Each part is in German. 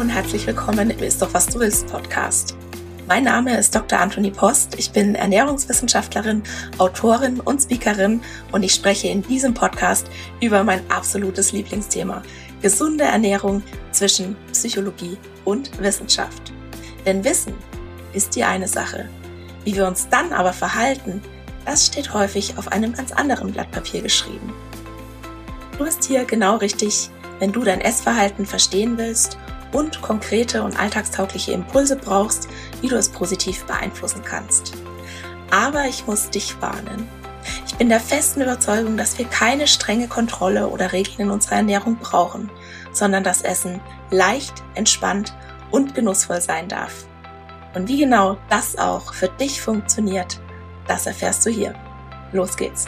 und herzlich willkommen im Ist doch was du willst Podcast. Mein Name ist Dr. Antonie Post, ich bin Ernährungswissenschaftlerin, Autorin und Speakerin und ich spreche in diesem Podcast über mein absolutes Lieblingsthema, gesunde Ernährung zwischen Psychologie und Wissenschaft. Denn Wissen ist die eine Sache, wie wir uns dann aber verhalten, das steht häufig auf einem ganz anderen Blatt Papier geschrieben. Du bist hier genau richtig, wenn du dein Essverhalten verstehen willst und konkrete und alltagstaugliche Impulse brauchst, wie du es positiv beeinflussen kannst. Aber ich muss dich warnen. Ich bin der festen Überzeugung, dass wir keine strenge Kontrolle oder Regeln in unserer Ernährung brauchen, sondern dass Essen leicht, entspannt und genussvoll sein darf. Und wie genau das auch für dich funktioniert, das erfährst du hier. Los geht's!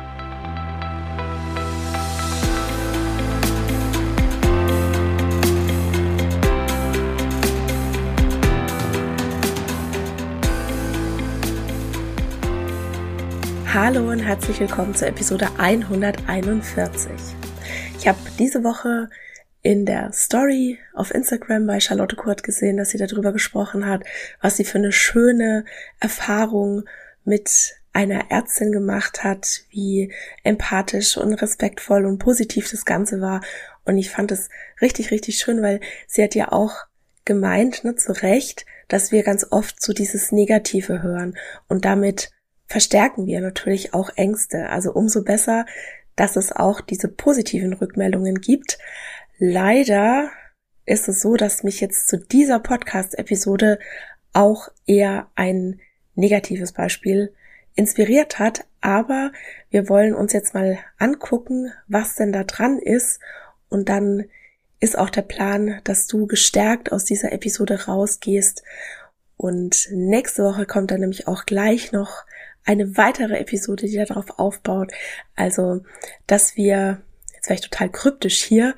Hallo und herzlich willkommen zur Episode 141. Ich habe diese Woche in der Story auf Instagram bei Charlotte Kurt gesehen, dass sie darüber gesprochen hat, was sie für eine schöne Erfahrung mit einer Ärztin gemacht hat, wie empathisch und respektvoll und positiv das Ganze war. Und ich fand es richtig, richtig schön, weil sie hat ja auch gemeint, zu Recht, dass wir ganz oft so dieses Negative hören und damit verstärken wir natürlich auch Ängste. Also umso besser, dass es auch diese positiven Rückmeldungen gibt. Leider ist es so, dass mich jetzt zu dieser Podcast-Episode auch eher ein negatives Beispiel inspiriert hat. Aber wir wollen uns jetzt mal angucken, was denn da dran ist. Und dann ist auch der Plan, dass du gestärkt aus dieser Episode rausgehst. Und nächste Woche kommt dann nämlich auch gleich noch eine weitere Episode, die darauf aufbaut. Also, dass wir, jetzt war ich total kryptisch hier,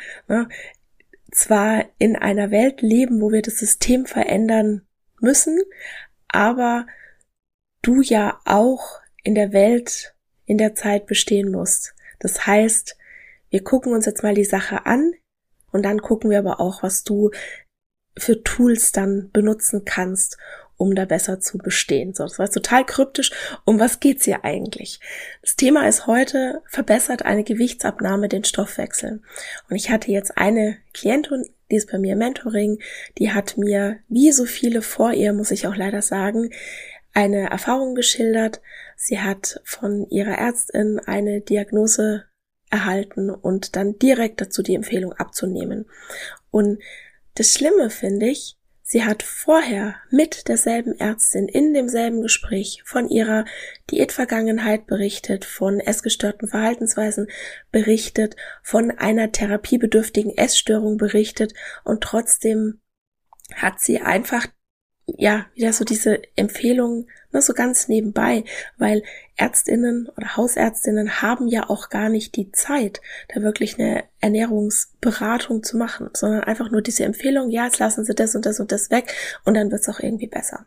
zwar in einer Welt leben, wo wir das System verändern müssen, aber du ja auch in der Welt, in der Zeit bestehen musst. Das heißt, wir gucken uns jetzt mal die Sache an und dann gucken wir aber auch, was du für Tools dann benutzen kannst, um da besser zu bestehen. So, das war total kryptisch. Um was geht's hier eigentlich? Das Thema ist heute, verbessert eine Gewichtsabnahme den Stoffwechsel? Und ich hatte jetzt eine Klientin, die ist bei mir im Mentoring, die hat mir, wie so viele vor ihr, muss ich auch leider sagen, eine Erfahrung geschildert. Sie hat von ihrer Ärztin eine Diagnose erhalten und dann direkt dazu die Empfehlung abzunehmen. Und das Schlimme finde ich, sie hat vorher mit derselben Ärztin in demselben Gespräch von ihrer Diätvergangenheit berichtet, von essgestörten Verhaltensweisen berichtet, von einer therapiebedürftigen Essstörung berichtet und trotzdem hat sie einfach wieder so diese Empfehlungen so ganz nebenbei, weil Ärztinnen oder Hausärztinnen haben ja auch gar nicht die Zeit, da wirklich eine Ernährungsberatung zu machen, sondern einfach nur diese Empfehlung, ja, jetzt lassen Sie das und das und das weg und dann wird's auch irgendwie besser.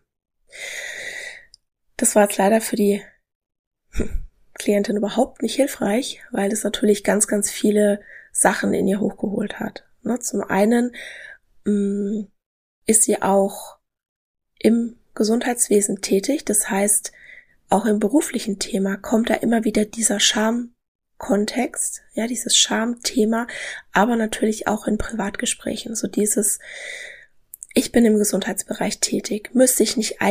Das war jetzt leider für die Klientin überhaupt nicht hilfreich, weil das natürlich ganz, ganz viele Sachen in ihr hochgeholt hat. Zum einen ist sie auch im Gesundheitswesen tätig, das heißt, auch im beruflichen Thema kommt da immer wieder dieser Schamkontext, dieses Schamthema, aber natürlich auch in Privatgesprächen, so dieses, ich bin im Gesundheitsbereich tätig, müsste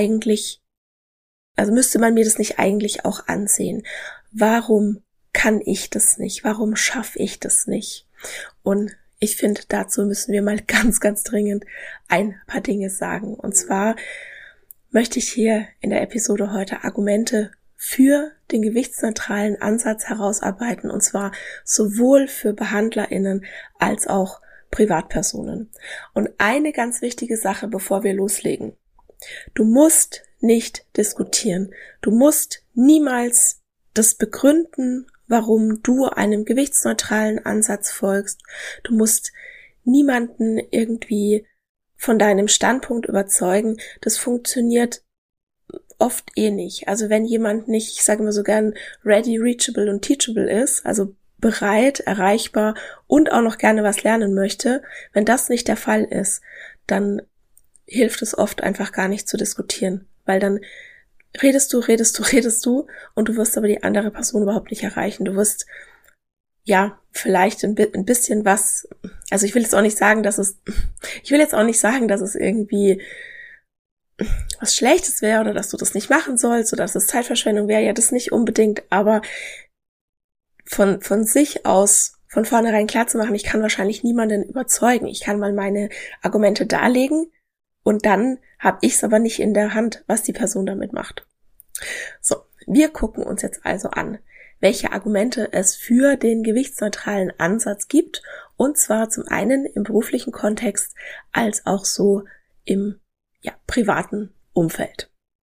man mir das nicht eigentlich auch ansehen? Warum kann ich das nicht? Warum schaffe ich das nicht? Und ich finde, dazu müssen wir mal ganz, ganz dringend ein paar Dinge sagen. Und zwar möchte ich hier in der Episode heute Argumente für den gewichtsneutralen Ansatz herausarbeiten. Und zwar sowohl für BehandlerInnen als auch Privatpersonen. Und eine ganz wichtige Sache, bevor wir loslegen. Du musst nicht diskutieren. Du musst niemals das begründen, warum du einem gewichtsneutralen Ansatz folgst. Du musst niemanden irgendwie von deinem Standpunkt überzeugen. Das funktioniert oft nicht. Also wenn jemand nicht, ich sage immer so gern, ready, reachable und teachable ist, also bereit, erreichbar und auch noch gerne was lernen möchte, wenn das nicht der Fall ist, dann hilft es oft einfach gar nicht zu diskutieren, weil dann redest du und du wirst aber die andere Person überhaupt nicht erreichen. Du wirst ja vielleicht ein bisschen was, also ich will jetzt auch nicht sagen, dass es irgendwie was Schlechtes wäre oder dass du das nicht machen sollst oder dass es Zeitverschwendung wäre, ja, das nicht unbedingt, aber von sich aus von vornherein klar zu machen, ich kann wahrscheinlich niemanden überzeugen. Ich kann mal meine Argumente darlegen und dann habe ich es aber nicht in der Hand, was die Person damit macht. So, wir gucken uns jetzt also an, welche Argumente es für den gewichtsneutralen Ansatz gibt, und zwar zum einen im beruflichen Kontext als auch so im privaten Umfeld.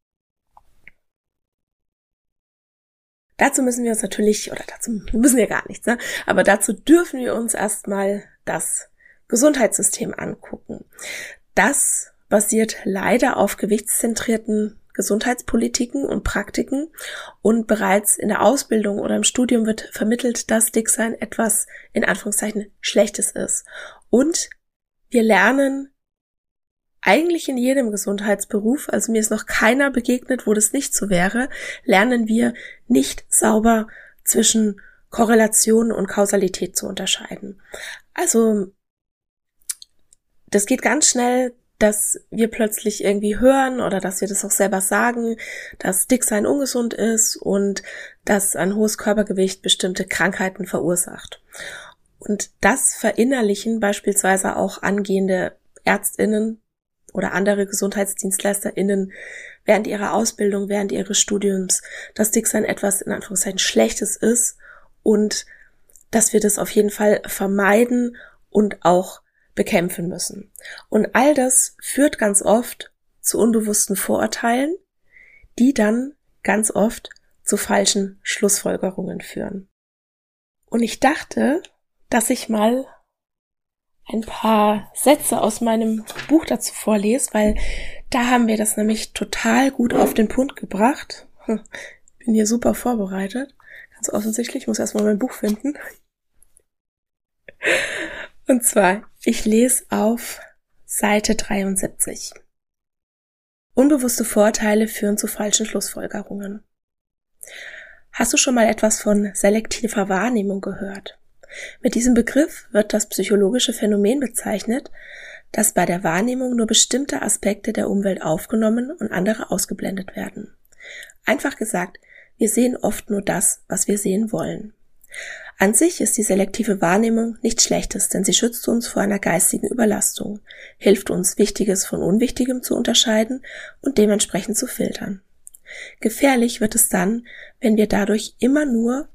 Dazu müssen wir uns natürlich, oder dazu müssen wir gar nichts, ne? Aber dazu dürfen wir uns erstmal das Gesundheitssystem angucken. Das basiert leider auf gewichtszentrierten Gesundheitspolitiken und Praktiken und bereits in der Ausbildung oder im Studium wird vermittelt, dass Dicksein etwas in Anführungszeichen Schlechtes ist. Und wir lernen eigentlich in jedem Gesundheitsberuf, also mir ist noch keiner begegnet, wo das nicht so wäre, lernen wir nicht sauber zwischen Korrelation und Kausalität zu unterscheiden. Also das geht ganz schnell, dass wir plötzlich irgendwie hören oder dass wir das auch selber sagen, dass Dicksein ungesund ist und dass ein hohes Körpergewicht bestimmte Krankheiten verursacht. Und das verinnerlichen beispielsweise auch angehende ÄrztInnen oder andere GesundheitsdienstleisterInnen während ihrer Ausbildung, während ihres Studiums, dass Dicksein etwas in Anführungszeichen Schlechtes ist und dass wir das auf jeden Fall vermeiden und auch bekämpfen müssen. Und all das führt ganz oft zu unbewussten Vorurteilen, die dann ganz oft zu falschen Schlussfolgerungen führen. Und ich dachte, dass ich mal ein paar Sätze aus meinem Buch dazu vorlese, weil da haben wir das nämlich total gut auf den Punkt gebracht. Bin hier super vorbereitet. Ganz offensichtlich, ich muss erstmal mein Buch finden. Und zwar, ich lese auf Seite 73. Unbewusste Vorurteile führen zu falschen Schlussfolgerungen. Hast du schon mal etwas von selektiver Wahrnehmung gehört? Mit diesem Begriff wird das psychologische Phänomen bezeichnet, dass bei der Wahrnehmung nur bestimmte Aspekte der Umwelt aufgenommen und andere ausgeblendet werden. Einfach gesagt, wir sehen oft nur das, was wir sehen wollen. An sich ist die selektive Wahrnehmung nichts Schlechtes, denn sie schützt uns vor einer geistigen Überlastung, hilft uns, Wichtiges von Unwichtigem zu unterscheiden und dementsprechend zu filtern. Gefährlich wird es dann, wenn wir dadurch immer nur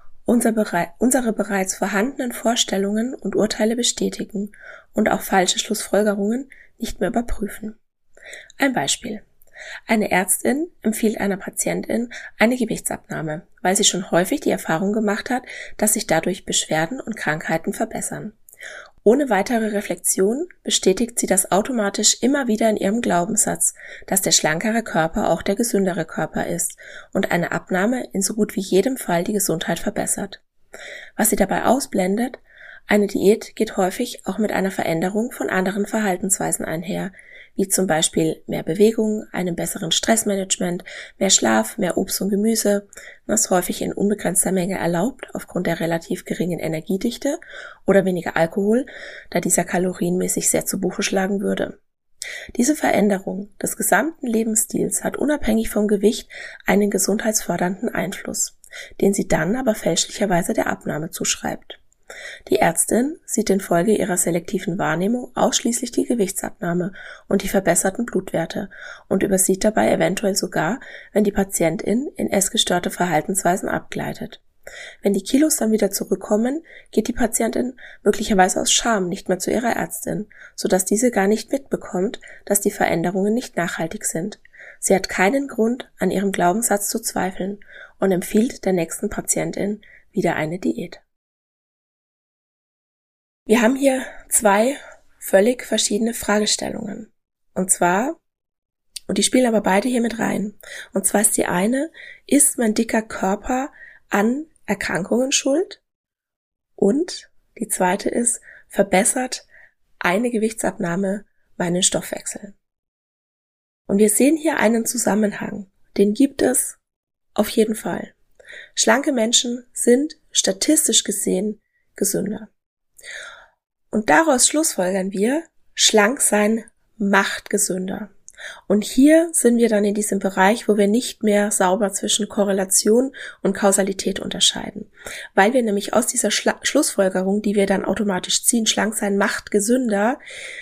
unsere bereits vorhandenen Vorstellungen und Urteile bestätigen und auch falsche Schlussfolgerungen nicht mehr überprüfen. Ein Beispiel. Eine Ärztin empfiehlt einer Patientin eine Gewichtsabnahme, weil sie schon häufig die Erfahrung gemacht hat, dass sich dadurch Beschwerden und Krankheiten verbessern. Ohne weitere Reflexion bestätigt sie das automatisch immer wieder in ihrem Glaubenssatz, dass der schlankere Körper auch der gesündere Körper ist und eine Abnahme in so gut wie jedem Fall die Gesundheit verbessert. Was sie dabei ausblendet: Eine Diät geht häufig auch mit einer Veränderung von anderen Verhaltensweisen einher, wie zum Beispiel mehr Bewegung, einem besseren Stressmanagement, mehr Schlaf, mehr Obst und Gemüse, was häufig in unbegrenzter Menge erlaubt aufgrund der relativ geringen Energiedichte, oder weniger Alkohol, da dieser kalorienmäßig sehr zu Buche schlagen würde. Diese Veränderung des gesamten Lebensstils hat unabhängig vom Gewicht einen gesundheitsfördernden Einfluss, den sie dann aber fälschlicherweise der Abnahme zuschreibt. Die Ärztin sieht infolge ihrer selektiven Wahrnehmung ausschließlich die Gewichtsabnahme und die verbesserten Blutwerte und übersieht dabei eventuell sogar, wenn die Patientin in essgestörte Verhaltensweisen abgleitet. Wenn die Kilos dann wieder zurückkommen, geht die Patientin möglicherweise aus Scham nicht mehr zu ihrer Ärztin, sodass diese gar nicht mitbekommt, dass die Veränderungen nicht nachhaltig sind. Sie hat keinen Grund, an ihrem Glaubenssatz zu zweifeln und empfiehlt der nächsten Patientin wieder eine Diät. Wir haben hier zwei völlig verschiedene Fragestellungen. Und die spielen aber beide hier mit rein. Und zwar ist die eine: Ist mein dicker Körper an Erkrankungen schuld? Und die zweite ist: Verbessert eine Gewichtsabnahme meinen Stoffwechsel. Und wir sehen hier einen Zusammenhang, den gibt es auf jeden Fall. Schlanke Menschen sind statistisch gesehen gesünder. Und daraus schlussfolgern wir, schlank sein macht gesünder. Und hier sind wir dann in diesem Bereich, wo wir nicht mehr sauber zwischen Korrelation und Kausalität unterscheiden. Weil wir nämlich aus dieser Schlussfolgerung, die wir dann automatisch ziehen, schlank sein macht gesünder,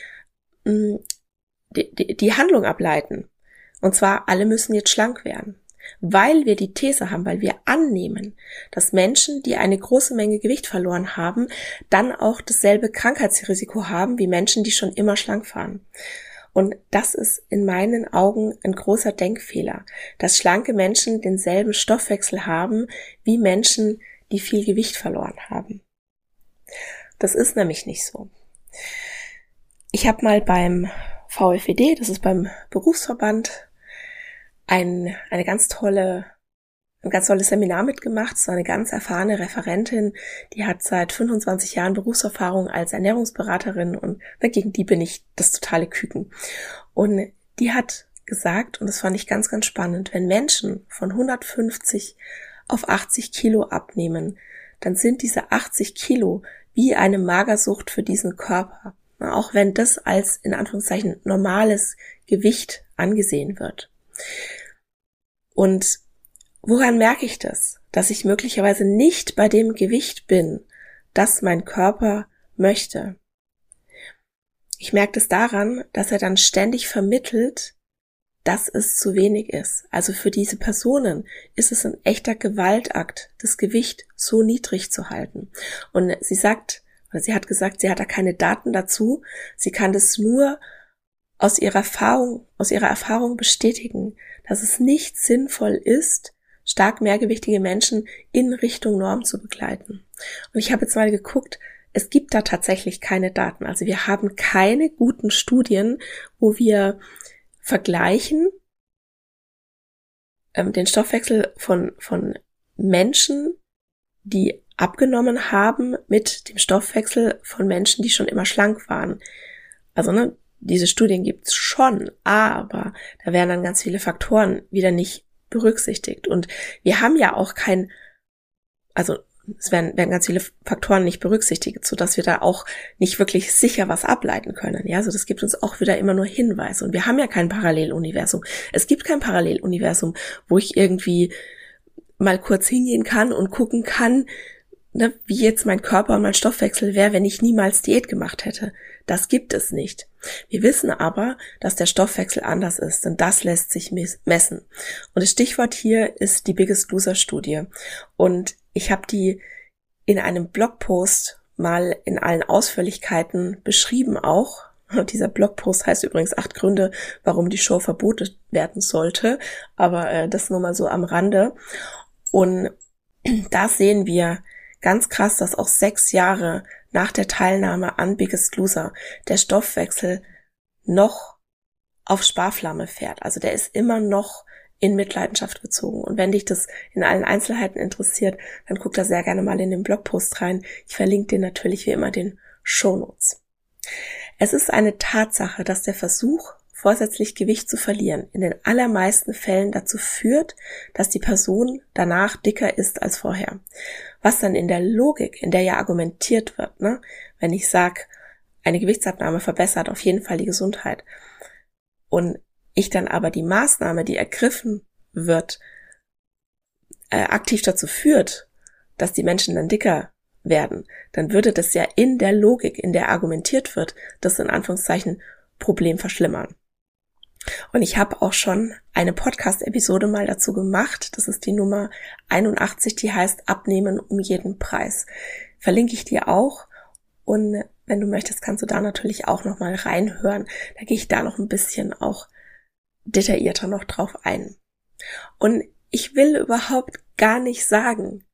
die Handlung ableiten. Und zwar, alle müssen jetzt schlank werden. Weil wir die These haben, weil wir annehmen, dass Menschen, die eine große Menge Gewicht verloren haben, dann auch dasselbe Krankheitsrisiko haben wie Menschen, die schon immer schlank waren. Und das ist in meinen Augen ein großer Denkfehler, dass schlanke Menschen denselben Stoffwechsel haben wie Menschen, die viel Gewicht verloren haben. Das ist nämlich nicht so. Ich habe mal beim VfED, das ist beim Berufsverband, ein ganz tolles Seminar mitgemacht. Es war eine ganz erfahrene Referentin, die hat seit 25 Jahren Berufserfahrung als Ernährungsberaterin und gegen die bin ich das totale Küken. Und die hat gesagt, und das fand ich ganz, ganz spannend, wenn Menschen von 150 auf 80 Kilo abnehmen, dann sind diese 80 Kilo wie eine Magersucht für diesen Körper, auch wenn das als in Anführungszeichen normales Gewicht angesehen wird. Und woran merke ich das? Dass ich möglicherweise nicht bei dem Gewicht bin, das mein Körper möchte. Ich merke das daran, dass er dann ständig vermittelt, dass es zu wenig ist. Also für diese Personen ist es ein echter Gewaltakt, das Gewicht so niedrig zu halten. Und sie hat gesagt, sie hat da keine Daten dazu. Sie kann das nur aus ihrer Erfahrung bestätigen, dass es nicht sinnvoll ist, stark mehrgewichtige Menschen in Richtung Norm zu begleiten. Und ich habe jetzt mal geguckt, es gibt da tatsächlich keine Daten. Also wir haben keine guten Studien, wo wir vergleichen den Stoffwechsel von Menschen, die abgenommen haben, mit dem Stoffwechsel von Menschen, die schon immer schlank waren. Also diese Studien gibt's schon, aber da werden dann ganz viele Faktoren wieder nicht berücksichtigt. Und wir haben ja auch es werden ganz viele Faktoren nicht berücksichtigt, sodass wir da auch nicht wirklich sicher was ableiten können. Ja, also das gibt uns auch wieder immer nur Hinweise. Und wir haben ja kein Paralleluniversum. Es gibt kein Paralleluniversum, wo ich irgendwie mal kurz hingehen kann und gucken kann, wie jetzt mein Körper und mein Stoffwechsel wäre, wenn ich niemals Diät gemacht hätte. Das gibt es nicht. Wir wissen aber, dass der Stoffwechsel anders ist, denn das lässt sich messen. Und das Stichwort hier ist die Biggest Loser Studie. Und ich habe die in einem Blogpost mal in allen Ausführlichkeiten beschrieben auch. Und dieser Blogpost heißt übrigens 8 Gründe, warum die Show verboten werden sollte. Aber das nur mal so am Rande. Und da sehen wir ganz krass, dass auch 6 Jahre nach der Teilnahme an Biggest Loser der Stoffwechsel noch auf Sparflamme fährt. Also der ist immer noch in Mitleidenschaft gezogen. Und wenn dich das in allen Einzelheiten interessiert, dann guck da sehr gerne mal in den Blogpost rein. Ich verlinke dir natürlich wie immer den Shownotes. Es ist eine Tatsache, dass der Versuch, vorsätzlich Gewicht zu verlieren, in den allermeisten Fällen dazu führt, dass die Person danach dicker ist als vorher. Was dann in der Logik, in der ja argumentiert wird, wenn ich sage, eine Gewichtsabnahme verbessert auf jeden Fall die Gesundheit und ich dann aber die Maßnahme, die ergriffen wird, aktiv dazu führt, dass die Menschen dann dicker werden, dann würde das ja in der Logik, in der argumentiert wird, das in Anführungszeichen Problem verschlimmern. Und ich habe auch schon eine Podcast-Episode mal dazu gemacht. Das ist die Nummer 81, die heißt Abnehmen um jeden Preis. Verlinke ich dir auch. Und wenn du möchtest, kannst du da natürlich auch noch mal reinhören. Da gehe ich da noch ein bisschen auch detaillierter noch drauf ein. Und ich will überhaupt gar nicht sagen,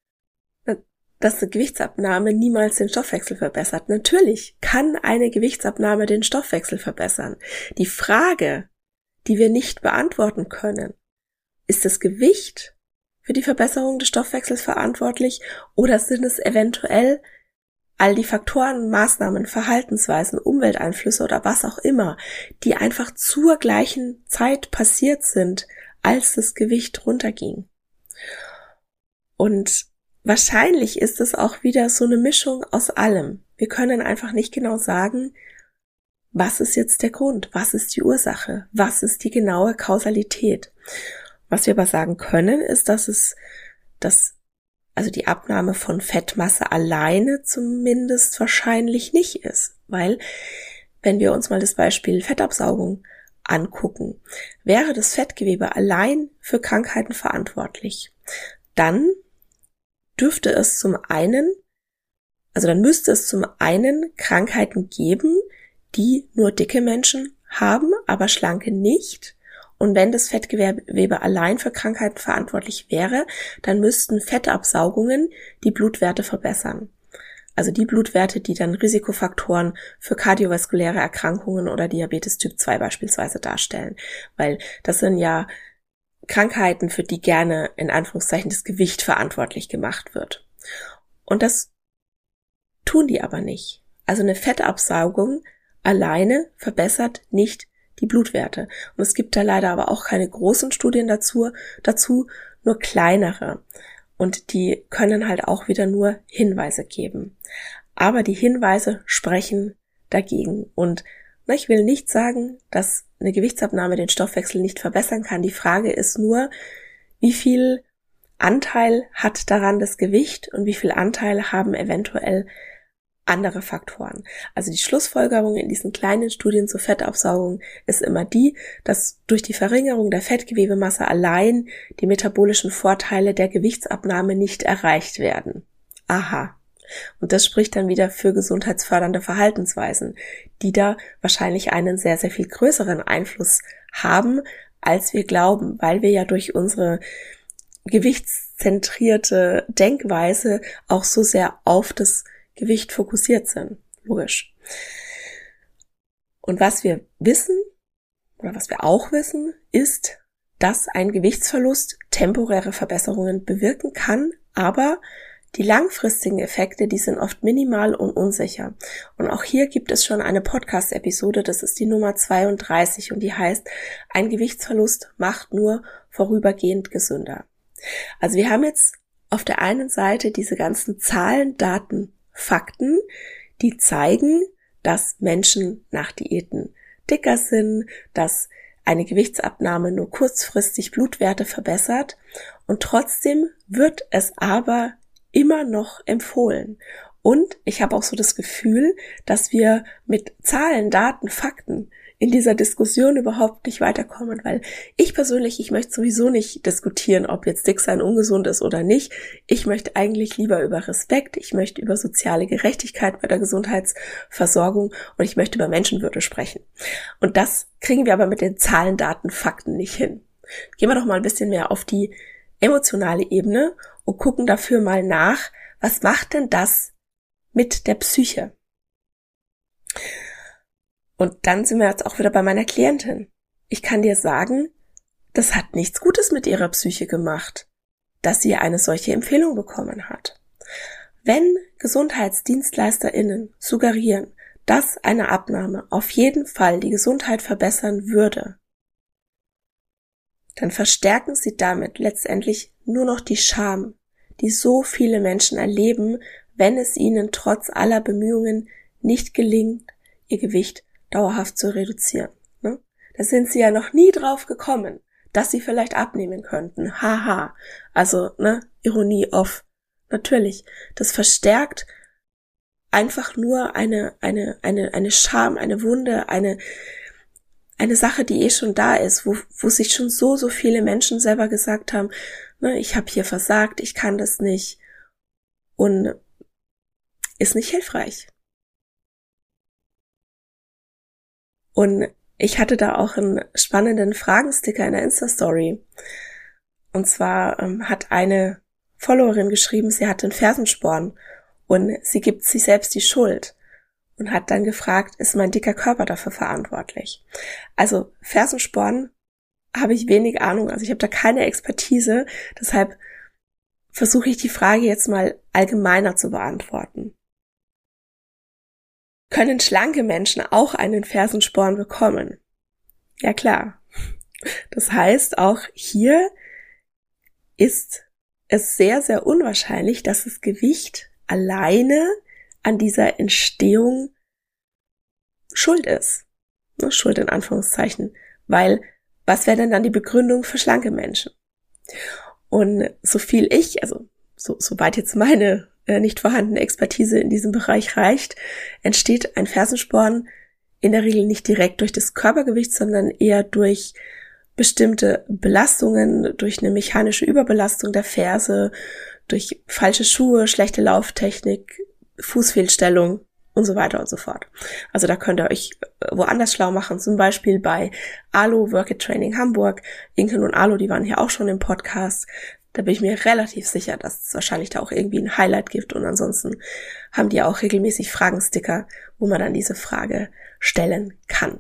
dass eine Gewichtsabnahme niemals den Stoffwechsel verbessert. Natürlich kann eine Gewichtsabnahme den Stoffwechsel verbessern. Die Frage, die wir nicht beantworten können, ist das Gewicht für die Verbesserung des Stoffwechsels verantwortlich oder sind es eventuell all die Faktoren, Maßnahmen, Verhaltensweisen, Umwelteinflüsse oder was auch immer, die einfach zur gleichen Zeit passiert sind, als das Gewicht runterging. Und wahrscheinlich ist es auch wieder so eine Mischung aus allem. Wir können einfach nicht genau sagen, was ist jetzt der Grund, was ist die Ursache, was ist die genaue Kausalität. Was wir aber sagen können, ist, also die Abnahme von Fettmasse alleine zumindest wahrscheinlich nicht ist. Weil, wenn wir uns mal das Beispiel Fettabsaugung angucken, wäre das Fettgewebe allein für Krankheiten verantwortlich, dann müsste es zum einen Krankheiten geben, die nur dicke Menschen haben, aber schlanke nicht. Und wenn das Fettgewebe allein für Krankheiten verantwortlich wäre, dann müssten Fettabsaugungen die Blutwerte verbessern. Also die Blutwerte, die dann Risikofaktoren für kardiovaskuläre Erkrankungen oder Diabetes Typ 2 beispielsweise darstellen. Weil das sind ja Krankheiten, für die gerne in Anführungszeichen das Gewicht verantwortlich gemacht wird. Und das tun die aber nicht. Also eine Fettabsaugung alleine verbessert nicht die Blutwerte. Und es gibt da leider aber auch keine großen Studien dazu, nur kleinere. Und die können halt auch wieder nur Hinweise geben. Aber die Hinweise sprechen dagegen. Und ich will nicht sagen, dass eine Gewichtsabnahme den Stoffwechsel nicht verbessern kann. Die Frage ist nur, wie viel Anteil hat daran das Gewicht und wie viel Anteil haben eventuell andere Faktoren. Also die Schlussfolgerung in diesen kleinen Studien zur Fettabsaugung ist immer die, dass durch die Verringerung der Fettgewebemasse allein die metabolischen Vorteile der Gewichtsabnahme nicht erreicht werden. Aha. Und das spricht dann wieder für gesundheitsfördernde Verhaltensweisen, die da wahrscheinlich einen sehr, sehr viel größeren Einfluss haben, als wir glauben, weil wir ja durch unsere gewichtszentrierte Denkweise auch so sehr auf das Gewicht fokussiert sind. Logisch. Und was wir wissen, oder was wir auch wissen, ist, dass ein Gewichtsverlust temporäre Verbesserungen bewirken kann, aber die langfristigen Effekte, die sind oft minimal und unsicher. Und auch hier gibt es schon eine Podcast-Episode, das ist die Nummer 32 und die heißt, ein Gewichtsverlust macht nur vorübergehend gesünder. Also wir haben jetzt auf der einen Seite diese ganzen Zahlen, Daten, Fakten, die zeigen, dass Menschen nach Diäten dicker sind, dass eine Gewichtsabnahme nur kurzfristig Blutwerte verbessert und trotzdem wird es aber immer noch empfohlen. Und ich habe auch so das Gefühl, dass wir mit Zahlen, Daten, Fakten in dieser Diskussion überhaupt nicht weiterkommen, weil ich möchte sowieso nicht diskutieren, ob jetzt dick sein ungesund ist oder nicht. Ich möchte eigentlich lieber über Respekt, ich möchte über soziale Gerechtigkeit bei der Gesundheitsversorgung und ich möchte über Menschenwürde sprechen. Und das kriegen wir aber mit den Zahlen, Daten, Fakten nicht hin. Gehen wir doch mal ein bisschen mehr auf die emotionale Ebene und gucken dafür mal nach, was macht denn das mit der Psyche? Und dann sind wir jetzt auch wieder bei meiner Klientin. Ich kann dir sagen, das hat nichts Gutes mit ihrer Psyche gemacht, dass sie eine solche Empfehlung bekommen hat. Wenn GesundheitsdienstleisterInnen suggerieren, dass eine Abnahme auf jeden Fall die Gesundheit verbessern würde, dann verstärken sie damit letztendlich nur noch die Scham, die so viele Menschen erleben, wenn es ihnen trotz aller Bemühungen nicht gelingt, ihr Gewicht dauerhaft zu reduzieren. Ne? Da sind sie ja noch nie drauf gekommen, dass sie vielleicht abnehmen könnten. Haha. Also, Ironie off. Natürlich. Das verstärkt einfach nur eine Scham, eine Wunde, eine Sache, die eh schon da ist, wo sich schon so viele Menschen selber gesagt haben, ich habe hier versagt, ich kann das nicht und ist nicht hilfreich. Und ich hatte da auch einen spannenden Fragensticker in der Insta-Story. Und zwar hat eine Followerin geschrieben, sie hatte einen Fersensporn und sie gibt sich selbst die Schuld und hat dann gefragt, ist mein dicker Körper dafür verantwortlich? Also Fersensporn habe ich wenig Ahnung, also ich habe da keine Expertise, deshalb versuche ich die Frage jetzt mal allgemeiner zu beantworten. Können schlanke Menschen auch einen Fersensporn bekommen? Ja klar. Das heißt, auch hier ist es sehr, sehr unwahrscheinlich, dass das Gewicht alleine an dieser Entstehung schuld ist. Schuld in Anführungszeichen. Weil, was wäre denn dann die Begründung für schlanke Menschen? Und so viel ich, also soweit jetzt meine nicht vorhandene Expertise in diesem Bereich reicht, entsteht ein Fersensporn in der Regel nicht direkt durch das Körpergewicht, sondern eher durch bestimmte Belastungen, durch eine mechanische Überbelastung der Ferse, durch falsche Schuhe, schlechte Lauftechnik, Fußfehlstellung und so weiter und so fort. Also da könnt ihr euch woanders schlau machen, zum Beispiel bei Alo Work It Training Hamburg. Inken und Alo, die waren hier auch schon im Podcast. Da bin ich mir relativ sicher, dass es wahrscheinlich da auch irgendwie ein Highlight gibt. Und ansonsten haben die auch regelmäßig Fragensticker, wo man dann diese Frage stellen kann.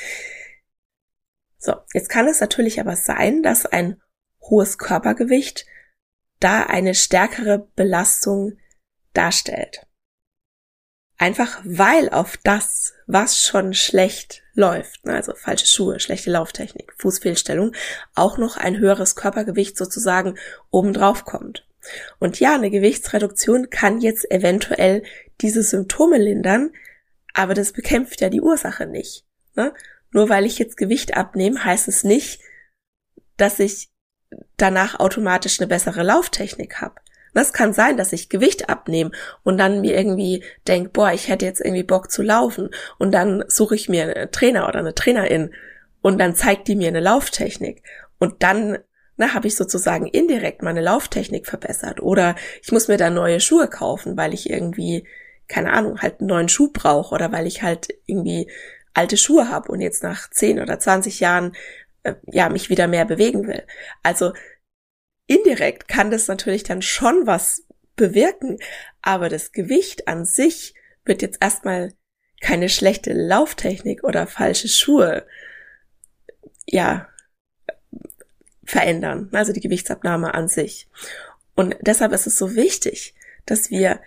So, jetzt kann es natürlich aber sein, dass ein hohes Körpergewicht da eine stärkere Belastung darstellt. Einfach weil auf das, was schon schlecht läuft, also falsche Schuhe, schlechte Lauftechnik, Fußfehlstellung, auch noch ein höheres Körpergewicht sozusagen obendrauf kommt. Und ja, eine Gewichtsreduktion kann jetzt eventuell diese Symptome lindern, aber das bekämpft ja die Ursache nicht. Ne? Nur weil ich jetzt Gewicht abnehme, heißt es nicht, dass ich danach automatisch eine bessere Lauftechnik habe. Es kann sein, dass ich Gewicht abnehme und dann mir irgendwie denke, boah, ich hätte jetzt irgendwie Bock zu laufen und dann suche ich mir einen Trainer oder eine Trainerin und dann zeigt die mir eine Lauftechnik und dann habe ich sozusagen indirekt meine Lauftechnik verbessert oder ich muss mir dann neue Schuhe kaufen, weil ich irgendwie, keine Ahnung, halt einen neuen Schuh brauche oder weil ich halt irgendwie alte Schuhe habe und jetzt nach 10 oder 20 Jahren mich wieder mehr bewegen will. Also indirekt kann das natürlich dann schon was bewirken, aber das Gewicht an sich wird jetzt erstmal keine schlechte Lauftechnik oder falsche Schuhe verändern, also die Gewichtsabnahme an sich. Und deshalb ist es so wichtig, dass wir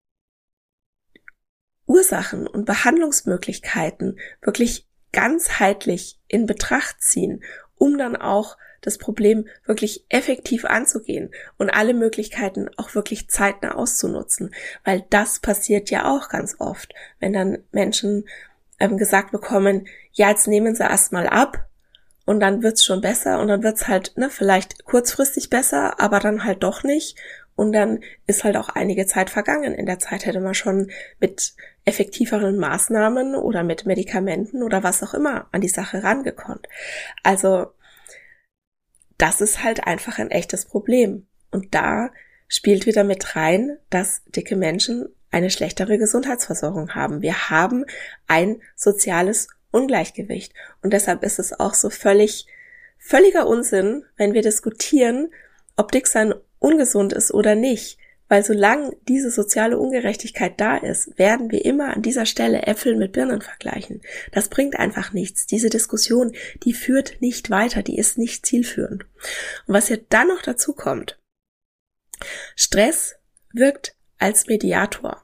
Ursachen und Behandlungsmöglichkeiten wirklich ganzheitlich in Betracht ziehen, um dann auch das Problem wirklich effektiv anzugehen und alle Möglichkeiten auch wirklich zeitnah auszunutzen, weil das passiert ja auch ganz oft, wenn dann Menschen gesagt bekommen, ja, jetzt nehmen sie erstmal ab und dann wird's schon besser und dann wird's halt vielleicht kurzfristig besser, aber dann halt doch nicht und dann ist halt auch einige Zeit vergangen. In der Zeit hätte man schon mit effektiveren Maßnahmen oder mit Medikamenten oder was auch immer an die Sache rangekonnt. Also das ist halt einfach ein echtes Problem. Und da spielt wieder mit rein, dass dicke Menschen eine schlechtere Gesundheitsversorgung haben. Wir haben ein soziales Ungleichgewicht. Und deshalb ist es auch so völliger Unsinn, wenn wir diskutieren, ob Dicksein ungesund ist oder nicht. Weil solange diese soziale Ungerechtigkeit da ist, werden wir immer an dieser Stelle Äpfel mit Birnen vergleichen. Das bringt einfach nichts. Diese Diskussion, die führt nicht weiter, die ist nicht zielführend. Und was hier dann noch dazu kommt, Stress wirkt als Mediator.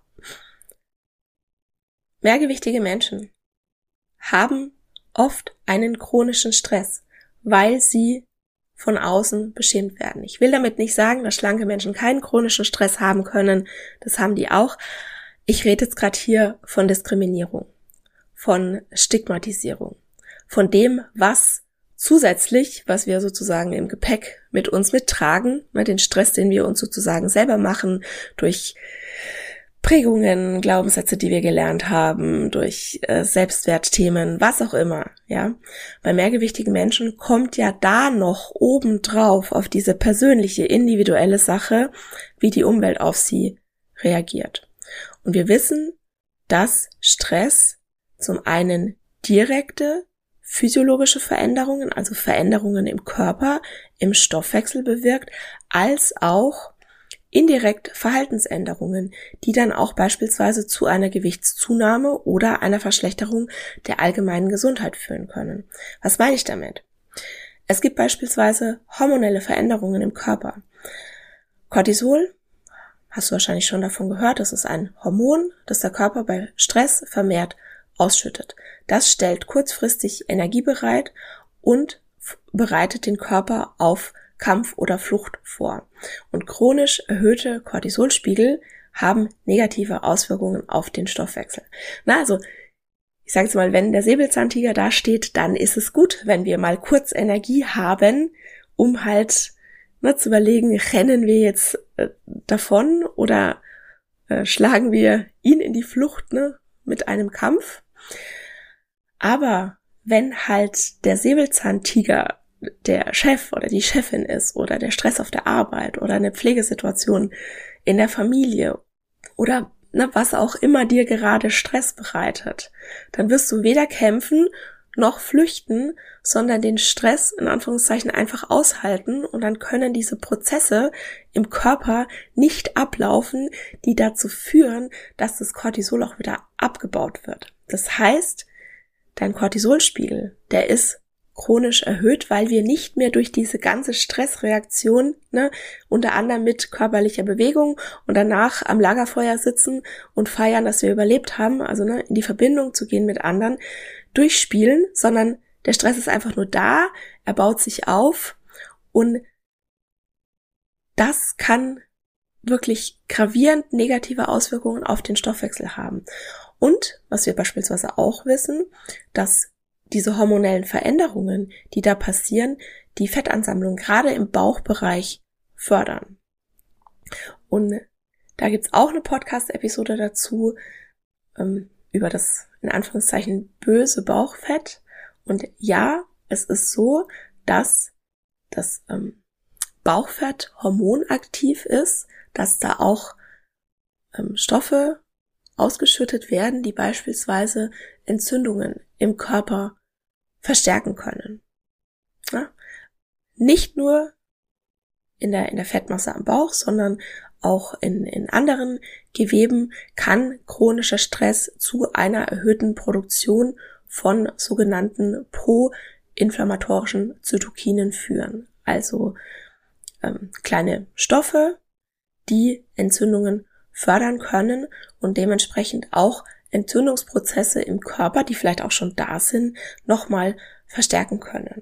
Mehrgewichtige Menschen haben oft einen chronischen Stress, weil sie von außen beschämt werden. Ich will damit nicht sagen, dass schlanke Menschen keinen chronischen Stress haben können. Das haben die auch. Ich rede jetzt gerade hier von Diskriminierung, von Stigmatisierung, von dem, was zusätzlich, was wir sozusagen im Gepäck mit uns mittragen, den Stress, den wir uns sozusagen selber machen, durch Prägungen, Glaubenssätze, die wir gelernt haben, durch Selbstwertthemen, was auch immer, ja. Bei mehrgewichtigen Menschen kommt ja da noch obendrauf auf diese persönliche, individuelle Sache, wie die Umwelt auf sie reagiert. Und wir wissen, dass Stress zum einen direkte physiologische Veränderungen, also Veränderungen im Körper, im Stoffwechsel bewirkt, als auch indirekt Verhaltensänderungen, die dann auch beispielsweise zu einer Gewichtszunahme oder einer Verschlechterung der allgemeinen Gesundheit führen können. Was meine ich damit? Es gibt beispielsweise hormonelle Veränderungen im Körper. Cortisol hast du wahrscheinlich schon davon gehört, das ist ein Hormon, das der Körper bei Stress vermehrt ausschüttet. Das stellt kurzfristig Energie bereit und bereitet den Körper auf Kampf oder Flucht vor. Und chronisch erhöhte Cortisolspiegel haben negative Auswirkungen auf den Stoffwechsel. Also, ich sage jetzt mal, wenn der Säbelzahntiger da steht, dann ist es gut, wenn wir mal kurz Energie haben, um halt zu überlegen, rennen wir jetzt davon oder schlagen wir ihn in die Flucht mit einem Kampf. Aber wenn halt der Säbelzahntiger der Chef oder die Chefin ist oder der Stress auf der Arbeit oder eine Pflegesituation in der Familie oder was auch immer dir gerade Stress bereitet, dann wirst du weder kämpfen noch flüchten, sondern den Stress in Anführungszeichen einfach aushalten und dann können diese Prozesse im Körper nicht ablaufen, die dazu führen, dass das Cortisol auch wieder abgebaut wird. Das heißt, dein Cortisolspiegel, der ist chronisch erhöht, weil wir nicht mehr durch diese ganze Stressreaktion, unter anderem mit körperlicher Bewegung und danach am Lagerfeuer sitzen und feiern, dass wir überlebt haben, also in die Verbindung zu gehen mit anderen, durchspielen, sondern der Stress ist einfach nur da, er baut sich auf und das kann wirklich gravierend negative Auswirkungen auf den Stoffwechsel haben. Und, was wir beispielsweise auch wissen, dass diese hormonellen Veränderungen, die da passieren, die Fettansammlung gerade im Bauchbereich fördern. Und da gibt's auch eine Podcast-Episode dazu, über das, in Anführungszeichen, böse Bauchfett. Und ja, es ist so, dass das Bauchfett hormonaktiv ist, dass da auch Stoffe ausgeschüttet werden, die beispielsweise Entzündungen im Körper verstärken können. Ja? Nicht nur in der Fettmasse am Bauch, sondern auch in anderen Geweben kann chronischer Stress zu einer erhöhten Produktion von sogenannten proinflammatorischen Zytokinen führen. Also kleine Stoffe, die Entzündungen fördern können und dementsprechend auch Entzündungsprozesse im Körper, die vielleicht auch schon da sind, nochmal verstärken können.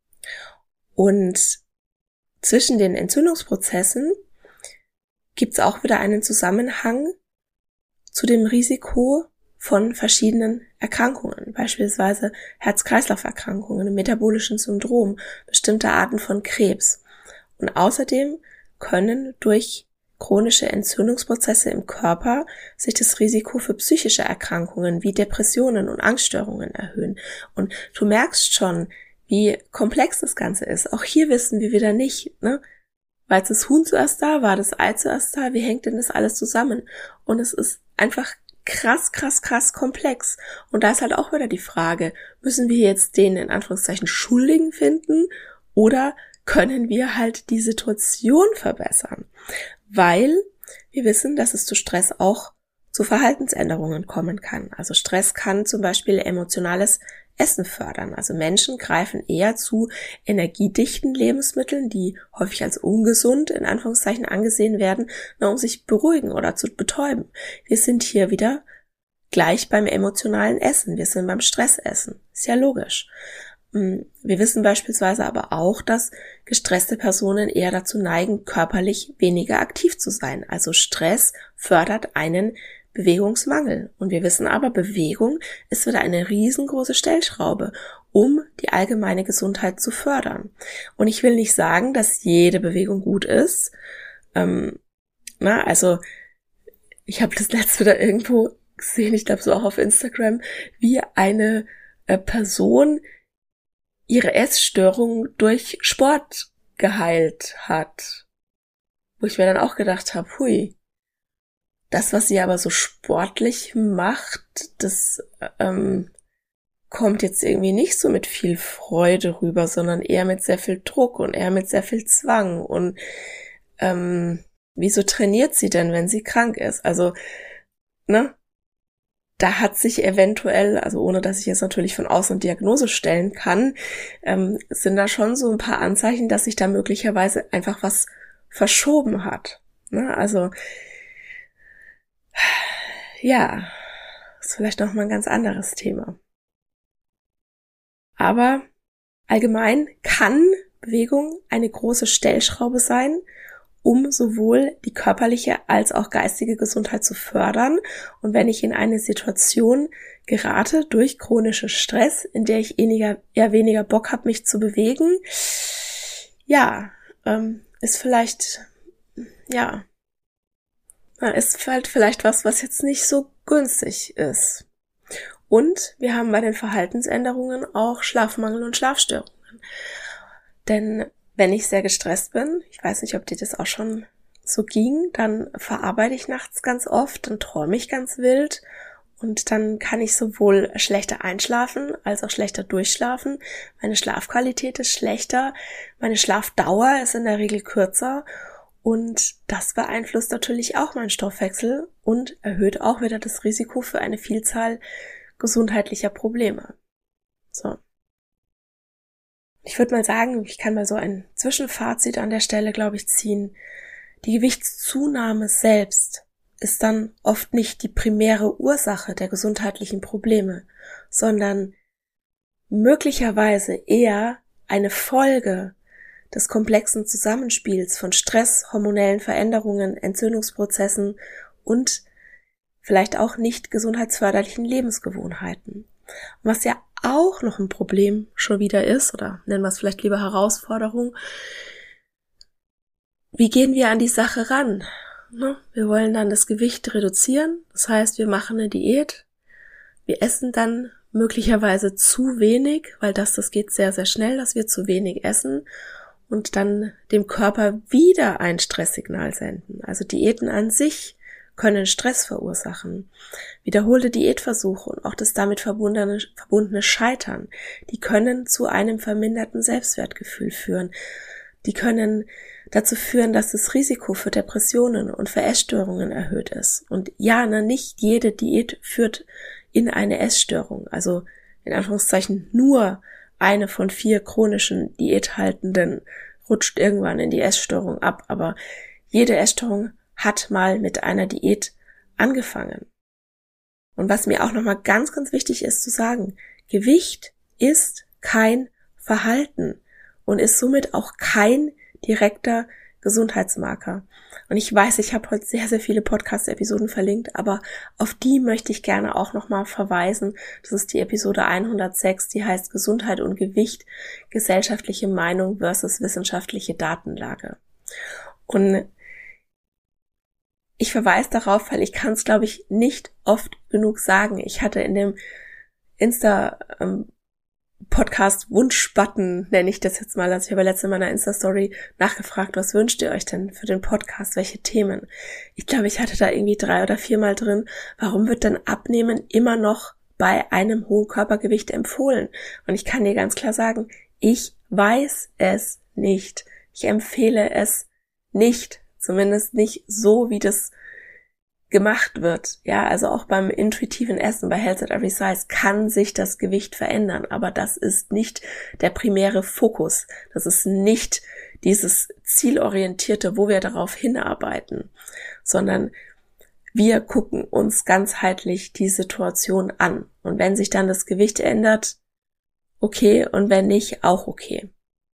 Und zwischen den Entzündungsprozessen gibt es auch wieder einen Zusammenhang zu dem Risiko von verschiedenen Erkrankungen, beispielsweise Herz-Kreislauf-Erkrankungen, metabolischen Syndrom, bestimmte Arten von Krebs. Und außerdem können durch chronische Entzündungsprozesse im Körper sich das Risiko für psychische Erkrankungen wie Depressionen und Angststörungen erhöhen. Und du merkst schon, wie komplex das Ganze ist. Auch hier wissen wir wieder nicht, war jetzt das Huhn zuerst da, war das Ei zuerst da, wie hängt denn das alles zusammen? Und es ist einfach krass komplex. Und da ist halt auch wieder die Frage, müssen wir jetzt den in Anführungszeichen Schuldigen finden oder können wir halt die Situation verbessern? Weil wir wissen, dass es zu Stress auch zu Verhaltensänderungen kommen kann. Also Stress kann zum Beispiel emotionales Essen fördern. Also Menschen greifen eher zu energiedichten Lebensmitteln, die häufig als ungesund in Anführungszeichen angesehen werden, um sich beruhigen oder zu betäuben. Wir sind hier wieder gleich beim emotionalen Essen. Wir sind beim Stressessen. Ist ja logisch. Wir wissen beispielsweise aber auch, dass gestresste Personen eher dazu neigen, körperlich weniger aktiv zu sein. Also Stress fördert einen Bewegungsmangel. Und wir wissen aber, Bewegung ist wieder eine riesengroße Stellschraube, um die allgemeine Gesundheit zu fördern. Und ich will nicht sagen, dass jede Bewegung gut ist. Also ich habe das letzte wieder irgendwo gesehen, ich glaube so auch auf Instagram, wie eine Person ihre Essstörung durch Sport geheilt hat. Wo ich mir dann auch gedacht habe, hui, das, was sie aber so sportlich macht, das kommt jetzt irgendwie nicht so mit viel Freude rüber, sondern eher mit sehr viel Druck und eher mit sehr viel Zwang. Und wieso trainiert sie denn, wenn sie krank ist? Also, da hat sich eventuell, also ohne dass ich jetzt natürlich von außen Diagnose stellen kann, sind da schon so ein paar Anzeichen, dass sich da möglicherweise einfach was verschoben hat. Also ja, ist vielleicht noch mal ein ganz anderes Thema. Aber allgemein kann Bewegung eine große Stellschraube sein, um sowohl die körperliche als auch geistige Gesundheit zu fördern. Und wenn ich in eine Situation gerate durch chronischen Stress, in der ich eher weniger Bock habe, mich zu bewegen, ja, ist vielleicht was jetzt nicht so günstig ist. Und wir haben bei den Verhaltensänderungen auch Schlafmangel und Schlafstörungen. Denn wenn ich sehr gestresst bin, ich weiß nicht, ob dir das auch schon so ging, dann verarbeite ich nachts ganz oft, dann träume ich ganz wild und dann kann ich sowohl schlechter einschlafen als auch schlechter durchschlafen. Meine Schlafqualität ist schlechter, meine Schlafdauer ist in der Regel kürzer und das beeinflusst natürlich auch meinen Stoffwechsel und erhöht auch wieder das Risiko für eine Vielzahl gesundheitlicher Probleme. So. Ich würde mal sagen, ich kann mal so ein Zwischenfazit an der Stelle, glaube ich, ziehen. Die Gewichtszunahme selbst ist dann oft nicht die primäre Ursache der gesundheitlichen Probleme, sondern möglicherweise eher eine Folge des komplexen Zusammenspiels von Stress, hormonellen Veränderungen, Entzündungsprozessen und vielleicht auch nicht gesundheitsförderlichen Lebensgewohnheiten. Und was ja auch noch ein Problem schon wieder ist, oder nennen wir es vielleicht lieber Herausforderung, wie gehen wir an die Sache ran? Wir wollen dann das Gewicht reduzieren, das heißt, wir machen eine Diät, wir essen dann möglicherweise zu wenig, weil das geht sehr, sehr schnell, dass wir zu wenig essen und dann dem Körper wieder ein Stresssignal senden. Also Diäten an sich können Stress verursachen. Wiederholte Diätversuche und auch das damit verbundene Scheitern, die können zu einem verminderten Selbstwertgefühl führen. Die können dazu führen, dass das Risiko für Depressionen und für Essstörungen erhöht ist. Und ja, nicht jede Diät führt in eine Essstörung. Also in Anführungszeichen nur eine von 4 chronischen Diäthaltenden rutscht irgendwann in die Essstörung ab. Aber jede Essstörung hat mal mit einer Diät angefangen. Und was mir auch nochmal ganz, ganz wichtig ist zu sagen, Gewicht ist kein Verhalten und ist somit auch kein direkter Gesundheitsmarker. Und ich weiß, ich habe heute sehr, sehr viele Podcast-Episoden verlinkt, aber auf die möchte ich gerne auch nochmal verweisen. Das ist die Episode 106, die heißt Gesundheit und Gewicht, gesellschaftliche Meinung versus wissenschaftliche Datenlage. Und ich verweise darauf, weil ich kann es, glaube ich, nicht oft genug sagen. Ich hatte in dem Podcast Wunschbutton, nenne ich das jetzt mal, also ich habe letzte Mal in meiner Insta-Story nachgefragt, was wünscht ihr euch denn für den Podcast, welche Themen? Ich glaube, ich hatte da irgendwie 3 oder 4 Mal drin, warum wird denn Abnehmen immer noch bei einem hohen Körpergewicht empfohlen? Und ich kann dir ganz klar sagen, ich weiß es nicht. Ich empfehle es nicht. Zumindest nicht so, wie das gemacht wird. Ja, also auch beim intuitiven Essen, bei Health at Every Size kann sich das Gewicht verändern, aber das ist nicht der primäre Fokus. Das ist nicht dieses zielorientierte, wo wir darauf hinarbeiten, sondern wir gucken uns ganzheitlich die Situation an. Und wenn sich dann das Gewicht ändert, okay, und wenn nicht, auch okay.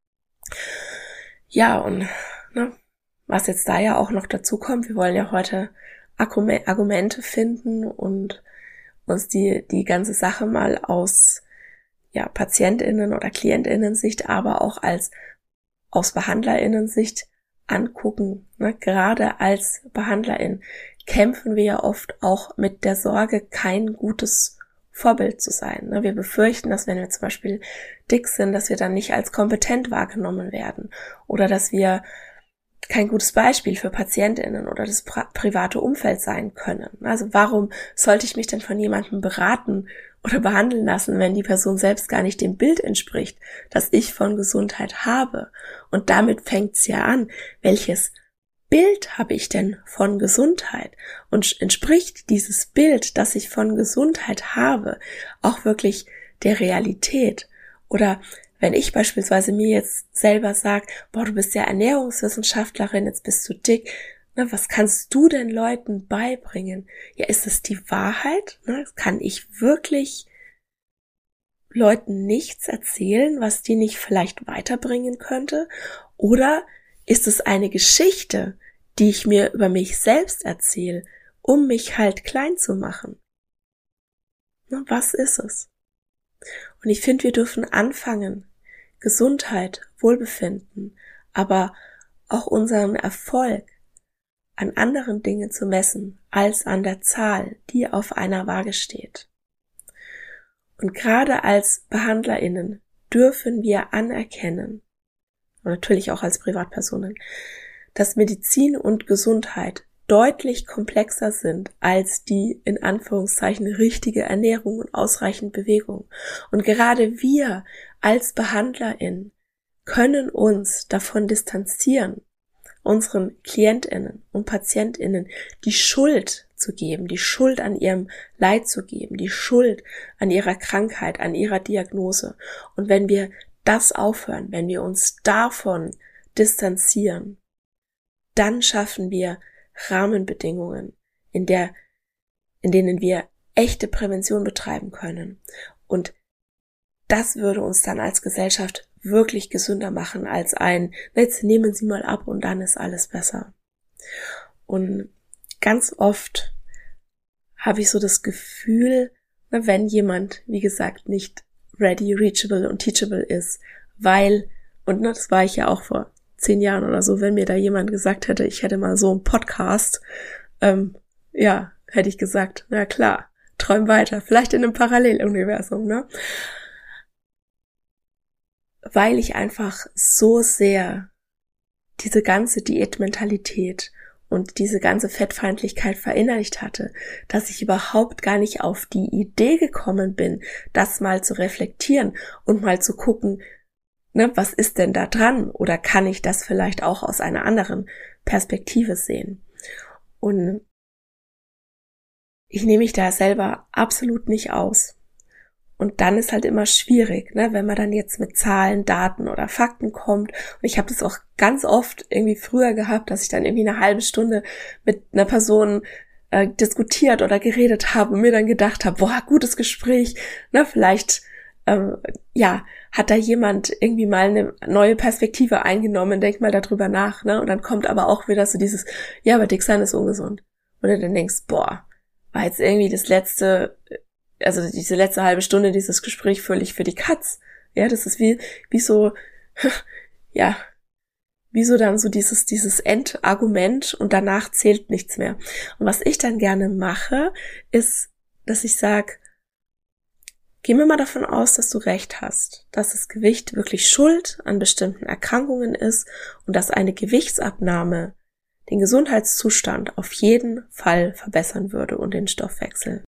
Ja, und was jetzt da ja auch noch dazu kommt, wir wollen ja heute Argumente finden und uns die ganze Sache mal aus PatientInnen oder KlientInnen-Sicht, aber auch aus BehandlerInnen-Sicht angucken. Gerade als BehandlerIn kämpfen wir ja oft auch mit der Sorge, kein gutes Vorbild zu sein. Wir befürchten, dass wenn wir zum Beispiel dick sind, dass wir dann nicht als kompetent wahrgenommen werden oder dass wir kein gutes Beispiel für PatientInnen oder das private Umfeld sein können. Also warum sollte ich mich denn von jemandem beraten oder behandeln lassen, wenn die Person selbst gar nicht dem Bild entspricht, das ich von Gesundheit habe? Und damit fängt's ja an. Welches Bild habe ich denn von Gesundheit? Und entspricht dieses Bild, das ich von Gesundheit habe, auch wirklich der Realität? Oder wenn ich beispielsweise mir jetzt selber sage, du bist ja Ernährungswissenschaftlerin, jetzt bist du dick, Ne, was kannst du denn Leuten beibringen? Ja, ist es die Wahrheit? Ne, kann ich wirklich Leuten nichts erzählen, was die nicht vielleicht weiterbringen könnte? Oder ist es eine Geschichte, die ich mir über mich selbst erzähle, um mich halt klein zu machen? Ne, was ist es? Und ich finde, wir dürfen anfangen, Gesundheit, Wohlbefinden, aber auch unseren Erfolg an anderen Dingen zu messen, als an der Zahl, die auf einer Waage steht. Und gerade als BehandlerInnen dürfen wir anerkennen, und natürlich auch als Privatpersonen, dass Medizin und Gesundheit deutlich komplexer sind als die in Anführungszeichen richtige Ernährung und ausreichend Bewegung. Und gerade wir als BehandlerInnen können uns davon distanzieren, unseren KlientInnen und PatientInnen die Schuld zu geben, die Schuld an ihrem Leid zu geben, die Schuld an ihrer Krankheit, an ihrer Diagnose. Und wenn wir das aufhören, wenn wir uns davon distanzieren, dann schaffen wir Rahmenbedingungen, in denen wir echte Prävention betreiben können. Und das würde uns dann als Gesellschaft wirklich gesünder machen als jetzt nehmen Sie mal ab und dann ist alles besser. Und ganz oft habe ich so das Gefühl, wenn jemand, wie gesagt, nicht ready, reachable und teachable ist, und das war ich ja auch vor 10 Jahren oder so, wenn mir da jemand gesagt hätte, ich hätte mal so einen Podcast, hätte ich gesagt, na klar, träum weiter, vielleicht in einem Paralleluniversum, ne? Weil ich einfach so sehr diese ganze Diätmentalität und diese ganze Fettfeindlichkeit verinnerlicht hatte, dass ich überhaupt gar nicht auf die Idee gekommen bin, das mal zu reflektieren und mal zu gucken, ne, was ist denn da dran? Oder kann ich das vielleicht auch aus einer anderen Perspektive sehen? Und ich nehme mich da selber absolut nicht aus. Und dann ist halt immer schwierig, ne, wenn man dann jetzt mit Zahlen, Daten oder Fakten kommt. Und ich habe das auch ganz oft irgendwie früher gehabt, dass ich dann irgendwie eine halbe Stunde mit einer Person diskutiert oder geredet habe und mir dann gedacht habe, boah, gutes Gespräch, ne, vielleicht hat da jemand irgendwie mal eine neue Perspektive eingenommen, denkt mal darüber nach, ne, und dann kommt aber auch wieder so dieses, ja, aber dick sein ist ungesund. Und du dann denkst, boah, war jetzt irgendwie diese letzte halbe Stunde, dieses Gespräch völlig für die Katz. Ja, das ist wie so, wie so dann so dieses Endargument und danach zählt nichts mehr. Und was ich dann gerne mache, ist, dass ich sage, gehen wir mal davon aus, dass du recht hast, dass das Gewicht wirklich Schuld an bestimmten Erkrankungen ist und dass eine Gewichtsabnahme den Gesundheitszustand auf jeden Fall verbessern würde und den Stoffwechsel.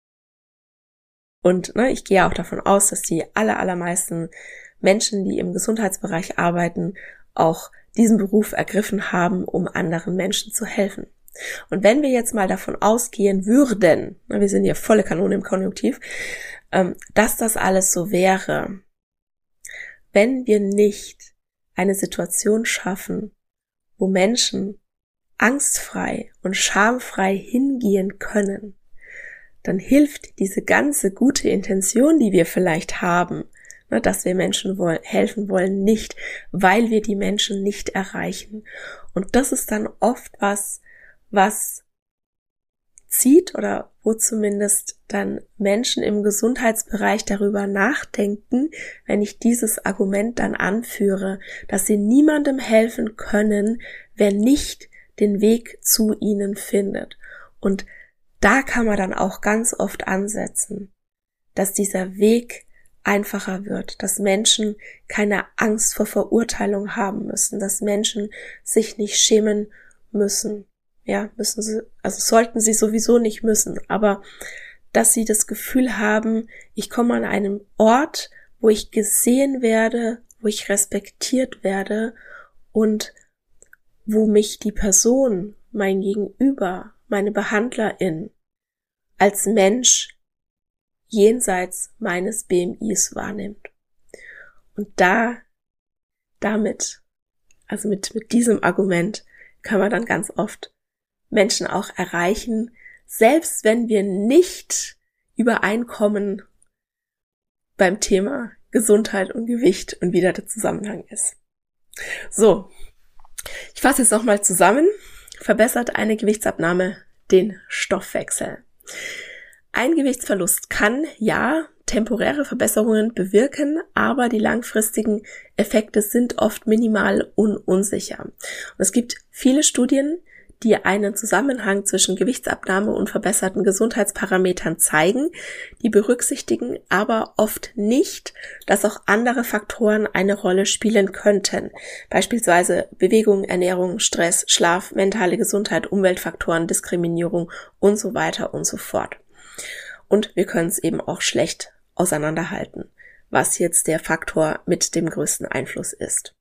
Und ich gehe auch davon aus, dass die allermeisten Menschen, die im Gesundheitsbereich arbeiten, auch diesen Beruf ergriffen haben, um anderen Menschen zu helfen. Und wenn wir jetzt mal davon ausgehen würden, wir sind ja volle Kanone im Konjunktiv, dass das alles so wäre, wenn wir nicht eine Situation schaffen, wo Menschen angstfrei und schamfrei hingehen können, dann hilft diese ganze gute Intention, die wir vielleicht haben, dass wir Menschen helfen wollen, nicht, weil wir die Menschen nicht erreichen. Und das ist dann oft was zieht oder wo zumindest dann Menschen im Gesundheitsbereich darüber nachdenken, wenn ich dieses Argument dann anführe, dass sie niemandem helfen können, wer nicht den Weg zu ihnen findet. Und da kann man dann auch ganz oft ansetzen, dass dieser Weg einfacher wird, dass Menschen keine Angst vor Verurteilung haben müssen, dass Menschen sich nicht schämen müssen. Ja, sollten sie sowieso nicht müssen, aber dass sie das Gefühl haben, ich komme an einem Ort, wo ich gesehen werde, wo ich respektiert werde und wo mich die Person, mein Gegenüber, meine Behandlerin als Mensch jenseits meines BMIs wahrnimmt. Und mit diesem Argument kann man dann ganz oft Menschen auch erreichen, selbst wenn wir nicht übereinkommen beim Thema Gesundheit und Gewicht und wie da der Zusammenhang ist. So, ich fasse jetzt nochmal zusammen. Verbessert eine Gewichtsabnahme den Stoffwechsel? Ein Gewichtsverlust kann, ja, temporäre Verbesserungen bewirken, aber die langfristigen Effekte sind oft minimal und unsicher. Und es gibt viele Studien, die einen Zusammenhang zwischen Gewichtsabnahme und verbesserten Gesundheitsparametern zeigen, die berücksichtigen aber oft nicht, dass auch andere Faktoren eine Rolle spielen könnten, beispielsweise Bewegung, Ernährung, Stress, Schlaf, mentale Gesundheit, Umweltfaktoren, Diskriminierung und so weiter und so fort. Und wir können es eben auch schlecht auseinanderhalten, was jetzt der Faktor mit dem größten Einfluss ist.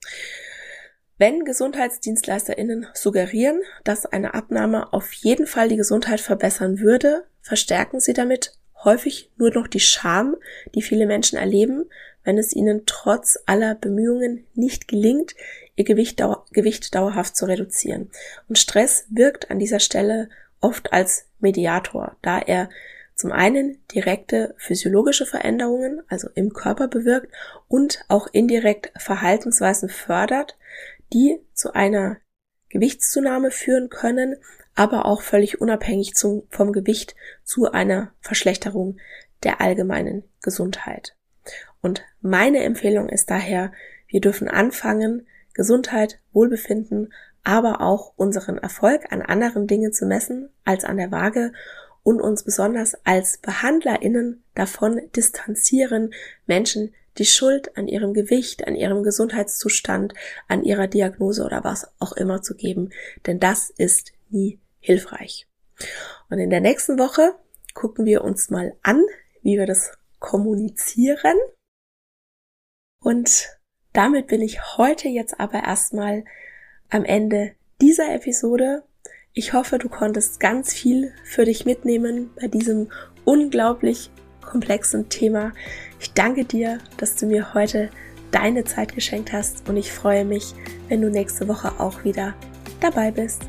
Wenn GesundheitsdienstleisterInnen suggerieren, dass eine Abnahme auf jeden Fall die Gesundheit verbessern würde, verstärken sie damit häufig nur noch die Scham, die viele Menschen erleben, wenn es ihnen trotz aller Bemühungen nicht gelingt, ihr Gewicht dauerhaft zu reduzieren. Und Stress wirkt an dieser Stelle oft als Mediator, da er zum einen direkte physiologische Veränderungen, also im Körper bewirkt und auch indirekt Verhaltensweisen fördert, die zu einer Gewichtszunahme führen können, aber auch völlig unabhängig vom Gewicht zu einer Verschlechterung der allgemeinen Gesundheit. Und meine Empfehlung ist daher, wir dürfen anfangen, Gesundheit, Wohlbefinden, aber auch unseren Erfolg an anderen Dingen zu messen als an der Waage und uns besonders als BehandlerInnen davon distanzieren, Menschen die Schuld an ihrem Gewicht, an ihrem Gesundheitszustand, an ihrer Diagnose oder was auch immer zu geben, denn das ist nie hilfreich. Und in der nächsten Woche gucken wir uns mal an, wie wir das kommunizieren. Und damit bin ich heute jetzt aber erstmal am Ende dieser Episode. Ich hoffe, du konntest ganz viel für dich mitnehmen bei diesem unglaublich komplexen Thema. Ich danke dir, dass du mir heute deine Zeit geschenkt hast und ich freue mich, wenn du nächste Woche auch wieder dabei bist.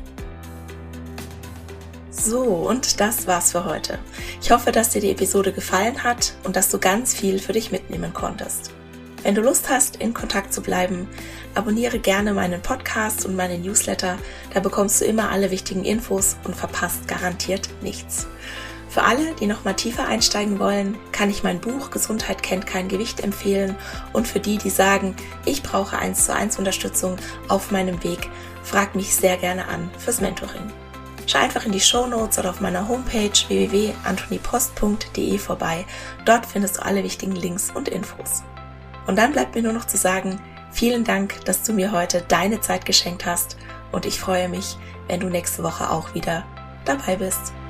So, und das war's für heute. Ich hoffe, dass dir die Episode gefallen hat und dass du ganz viel für dich mitnehmen konntest. Wenn du Lust hast, in Kontakt zu bleiben, abonniere gerne meinen Podcast und meinen Newsletter, da bekommst du immer alle wichtigen Infos und verpasst garantiert nichts. Für alle, die noch mal tiefer einsteigen wollen, kann ich mein Buch Gesundheit kennt kein Gewicht empfehlen und für die, die sagen, ich brauche 1:1 Unterstützung auf meinem Weg, frag mich sehr gerne an fürs Mentoring. Schau einfach in die Shownotes oder auf meiner Homepage www.antonipost.de vorbei, dort findest du alle wichtigen Links und Infos. Und dann bleibt mir nur noch zu sagen, vielen Dank, dass du mir heute deine Zeit geschenkt hast und ich freue mich, wenn du nächste Woche auch wieder dabei bist.